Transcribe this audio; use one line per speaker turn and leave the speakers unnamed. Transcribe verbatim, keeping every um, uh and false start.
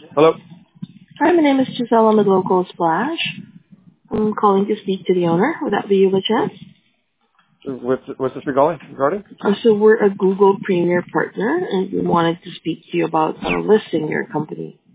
Hello.
Hi, my name is Giselle on the Local Splash. I'm calling to speak to the owner. Would that be you by chance?
What's, what's this regarding? regarding?
Uh, so we're a Google Premier partner, and we wanted to speak to you about uh, listing your company.